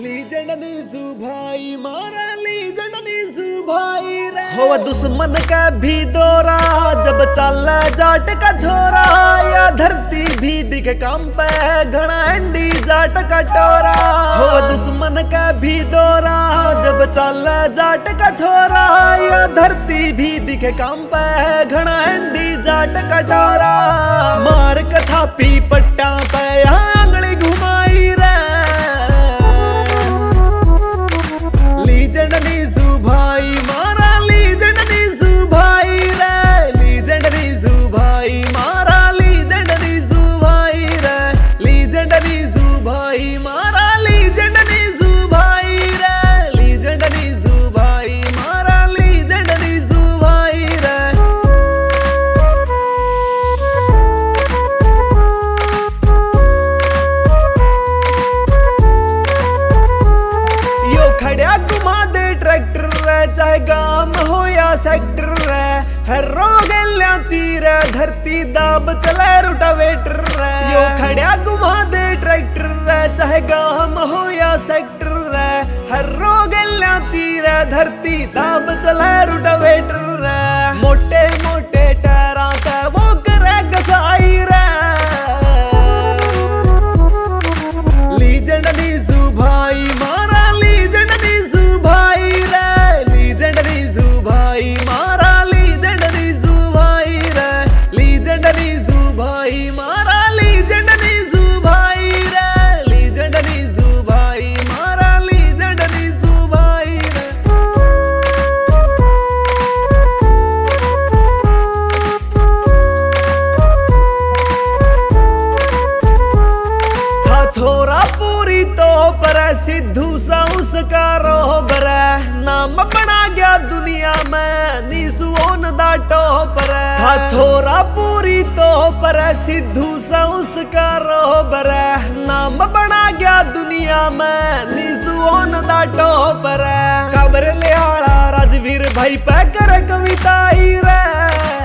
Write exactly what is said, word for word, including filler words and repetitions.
legend Neesu भाई मारा legend Neesu भाई रे हो दुश्मन का भी दौरा जब चल जाट का छोरा या धरती भी दिखे काम पे घना एंडी जाट का टोरा हो दुश्मन का भी दौरा जब चल जाट का छोरा या धरती भी दिखे काम पे घना एंडी जाट का टोरा मार कथा पी पट्टा पे आंगली घुमाई रे लीजेंड नीसू भाई मारा लीजेंड नीसू भाई रे लीजेंड नीसू भाई मारा लीजेंड नीसू भाई रे लीजेंड नीसू भाई मारा लीजेंड नीसू भाई रे लीजेंड नीसू भाई मारा लीजेंड नीसू भाई रे यो खड़िया घुमा दे ट्रैक्टर रे चाहे गांव हो या सेक्टर रे हर रोग चीर धरती दाब चले रोटावेटर रे यो खड़िया घुमा दे ट्रैक्टर रे चाहे गांव हो या सेक्टर रे हर रोग चीर धरती दाब चले रोटावेटर रे मोटे मोटे टायरा ते वो करे घसाई रे लीजेंड नीसू भाई मारा लीजेंड नीसू भाई रे लीजेंड नीसू भाई मारा लीजेंड नीसू भाई रे लीजेंड नीसू भाई मारा लीजेंड नीसू भाई रे लीजेंड नीसू भाई मारा लीजेंड नीसू भाई रे था छोरा पूरी तो पर सिद्धू सा उसका रोबर नाम बना गया दुनिया में नीसू ओन दा टॉपर था छोरा पूरी तो पर सिद्धू सा उसका रोबर नाम बना गया दुनिया में नीसू ओन दा टॉपर कबर ले आला राजवीर भाई पे कर कविता रे